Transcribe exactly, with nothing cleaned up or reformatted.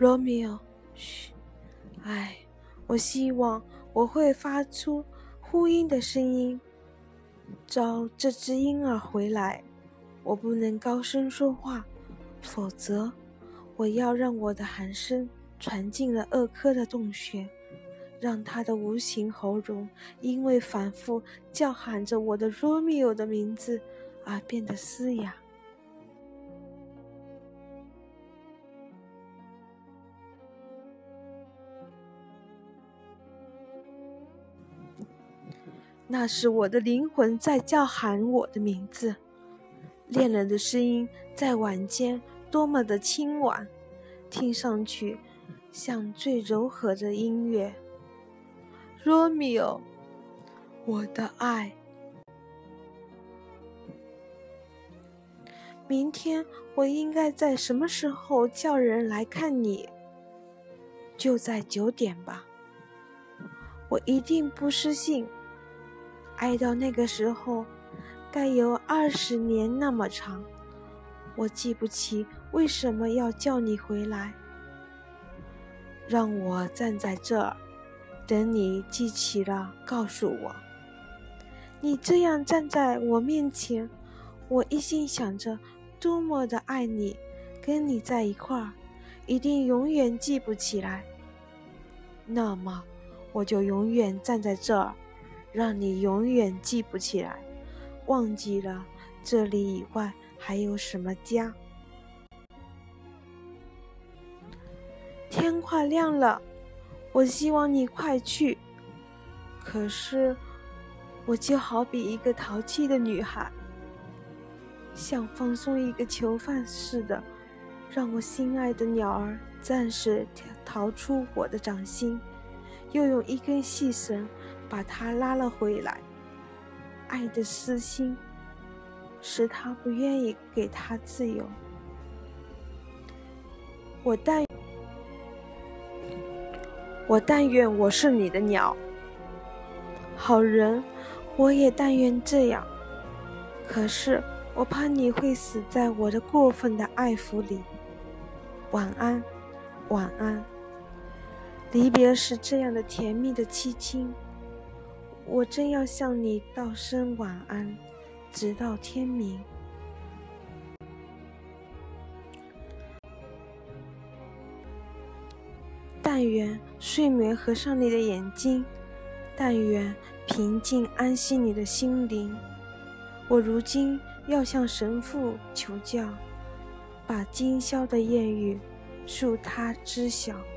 ，Romeo，嘘，唉，我希望我会发出呼应的声音，招这只婴儿回来。我不能高声说话，否则我要让我的喊声传进了二科的洞穴，让他的无形喉咙因为反复叫喊着我的 Romeo 的名字而变得嘶哑。那是我的灵魂在叫喊我的名字。恋人的声音在晚间多么的轻婉，听上去像最柔和的音乐。Romeo， 我的爱。明天我应该在什么时候叫人来看你？就在九点吧。我一定不失信。爱到那个时候，该有二十年那么长。我记不起为什么要叫你回来。让我站在这儿，等你记起了告诉我。你这样站在我面前，我一心想着多么的爱你，跟你在一块儿，一定永远记不起来。那么我就永远站在这儿，让你永远记不起来，忘记了这里以外还有什么家。天快亮了，我希望你快去。可是我就好比一个淘气的女孩，像放松一个囚犯似的，让我心爱的鸟儿暂时逃出我的掌心，又用一根细绳把它拉了回来。爱的私心使他不愿意给他自由。我但我但愿我是你的鸟，好人，我也但愿这样。可是我怕你会死在我的过分的爱抚里。晚安，晚安。离别是这样的甜蜜的凄清，我正要向你道声晚安，直到天明。但愿睡眠合上你的眼睛，但愿平静安息你的心灵。我如今要向神父求教，把今宵的艳遇恕他知晓。